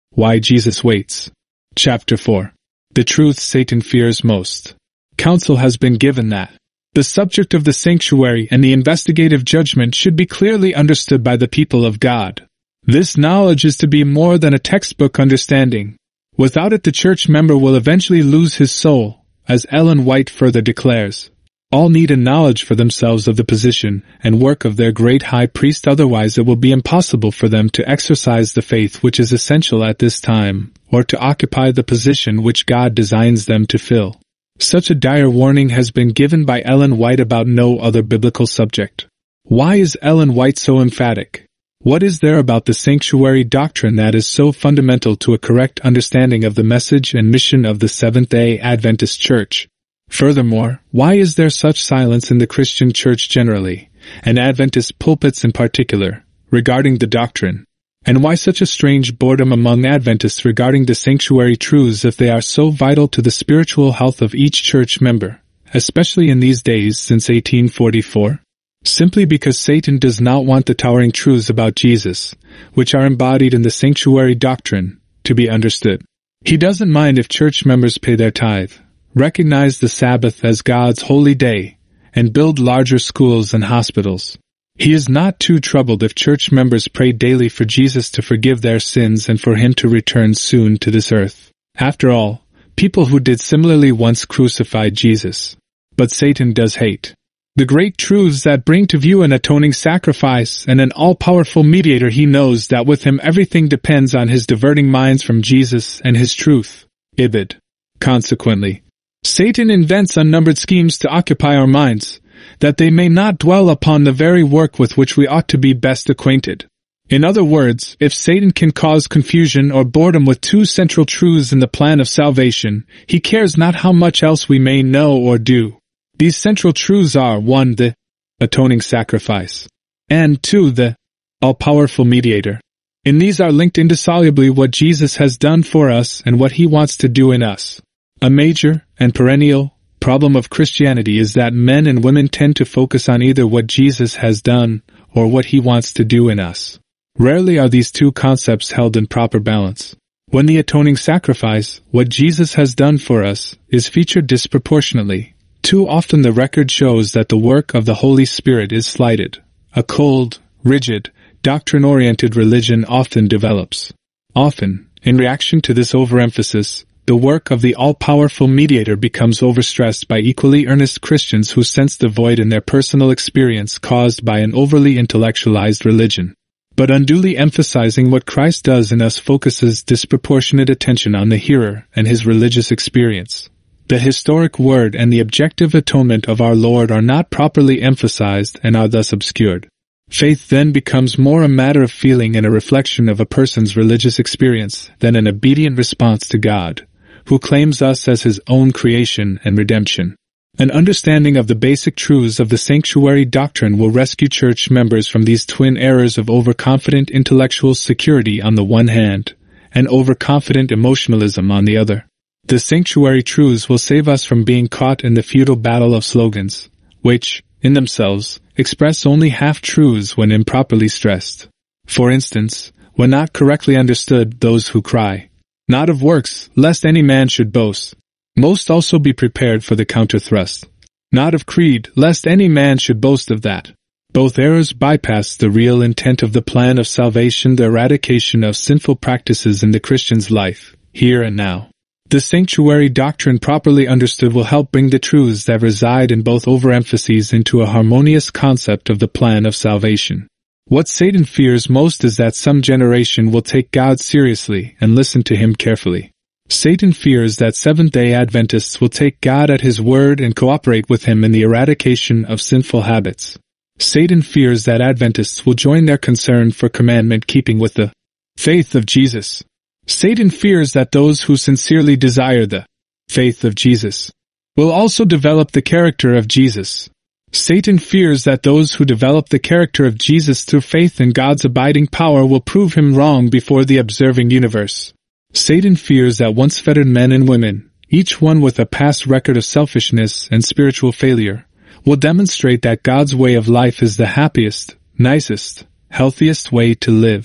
Why Jesus Waits. Chapter 4. The Truth Satan Fears Most. Counsel has been given that the subject of the sanctuary and the investigative judgment should be clearly understood by the people of God. This knowledge is to be more than a textbook understanding. Without it, the church member will eventually lose his soul, as Ellen White further declares. All need a knowledge for themselves of the position and work of their great high priest, otherwise it will be impossible for them to exercise the faith which is essential at this time, or to occupy the position which God designs them to fill. Such a dire warning has been given by Ellen White about no other biblical subject. Why is Ellen White so emphatic? What is there about the sanctuary doctrine that is so fundamental to a correct understanding of the message and mission of the Seventh-day Adventist Church? Furthermore, why is there such silence in the Christian church generally, and Adventist pulpits in particular, regarding the doctrine? And why such a strange boredom among Adventists regarding the sanctuary truths if they are so vital to the spiritual health of each church member, especially in these days since 1844? Simply because Satan does not want the towering truths about Jesus, which are embodied in the sanctuary doctrine, to be understood. He doesn't mind if church members pay their tithe, recognize the Sabbath as God's holy day, and build larger schools and hospitals. He is not too troubled if church members pray daily for Jesus to forgive their sins and for him to return soon to this earth. After all, people who did similarly once crucified Jesus. But Satan does hate the great truths that bring to view an atoning sacrifice and an all-powerful mediator. He knows that with him everything depends on his diverting minds from Jesus and his truth. Ibid. Consequently, Satan invents unnumbered schemes to occupy our minds, that they may not dwell upon the very work with which we ought to be best acquainted. In other words, if Satan can cause confusion or boredom with two central truths in the plan of salvation, he cares not how much else we may know or do. These central truths are 1. The atoning sacrifice, and 2. The all-powerful mediator. In these are linked indissolubly what Jesus has done for us and what he wants to do in us. A major and perennial problem of Christianity is that men and women tend to focus on either what Jesus has done or what he wants to do in us. Rarely are these two concepts held in proper balance. When the atoning sacrifice, what Jesus has done for us, is featured disproportionately, too often the record shows that the work of the Holy Spirit is slighted. A cold, rigid, doctrine-oriented religion often develops. Often, in reaction to this overemphasis, the work of the all-powerful mediator becomes overstressed by equally earnest Christians who sense the void in their personal experience caused by an overly intellectualized religion. But unduly emphasizing what Christ does in us focuses disproportionate attention on the hearer and his religious experience. The historic word and the objective atonement of our Lord are not properly emphasized and are thus obscured. Faith then becomes more a matter of feeling and a reflection of a person's religious experience than an obedient response to God, who claims us as his own creation and redemption. An understanding of the basic truths of the sanctuary doctrine will rescue church members from these twin errors of overconfident intellectual security on the one hand, and overconfident emotionalism on the other. The sanctuary truths will save us from being caught in the futile battle of slogans, which, in themselves, express only half-truths when improperly stressed. For instance, when not correctly understood, those who cry, "Not of works, lest any man should boast," must also be prepared for the counter-thrust. "Not of creed, lest any man should boast of that." Both errors bypass the real intent of the plan of salvation, the eradication of sinful practices in the Christian's life, here and now. The sanctuary doctrine properly understood will help bring the truths that reside in both overemphases into a harmonious concept of the plan of salvation. What Satan fears most is that some generation will take God seriously and listen to him carefully. Satan fears that Seventh-day Adventists will take God at his word and cooperate with him in the eradication of sinful habits. Satan fears that Adventists will join their concern for commandment-keeping with the faith of Jesus. Satan fears that those who sincerely desire the faith of Jesus will also develop the character of Jesus. Satan fears that those who develop the character of Jesus through faith in God's abiding power will prove him wrong before the observing universe. Satan fears that once fettered men and women, each one with a past record of selfishness and spiritual failure, will demonstrate that God's way of life is the happiest, nicest, healthiest way to live.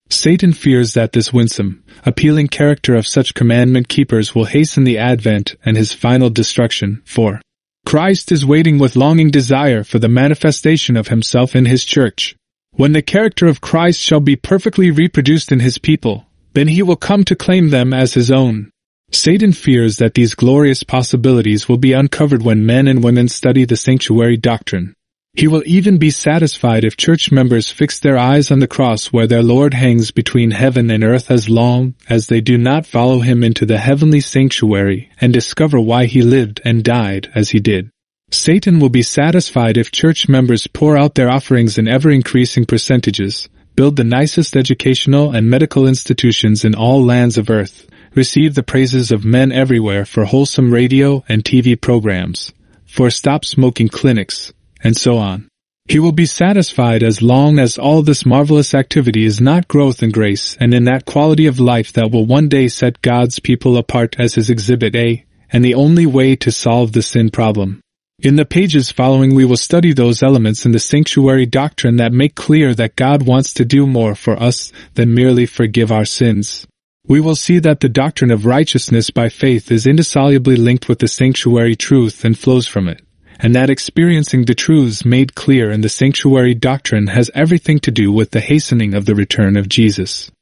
Satan fears that this winsome, appealing character of such commandment keepers will hasten the advent and his final destruction, for Christ is waiting with longing desire for the manifestation of himself in his church. When the character of Christ shall be perfectly reproduced in his people, then he will come to claim them as his own. Satan fears that these glorious possibilities will be uncovered when men and women study the sanctuary doctrine. He will even be satisfied if church members fix their eyes on the cross where their Lord hangs between heaven and earth as long as they do not follow him into the heavenly sanctuary and discover why he lived and died as he did. Satan will be satisfied if church members pour out their offerings in ever-increasing percentages, build the nicest educational and medical institutions in all lands of earth, receive the praises of men everywhere for wholesome radio and TV programs, for stop-smoking clinics, and so on. He will be satisfied as long as all this marvelous activity is not growth in grace and in that quality of life that will one day set God's people apart as his Exhibit A, and the only way to solve the sin problem. In the pages following we will study those elements in the sanctuary doctrine that make clear that God wants to do more for us than merely forgive our sins. We will see that the doctrine of righteousness by faith is indissolubly linked with the sanctuary truth and flows from it, and that experiencing the truths made clear in the sanctuary doctrine has everything to do with the hastening of the return of Jesus.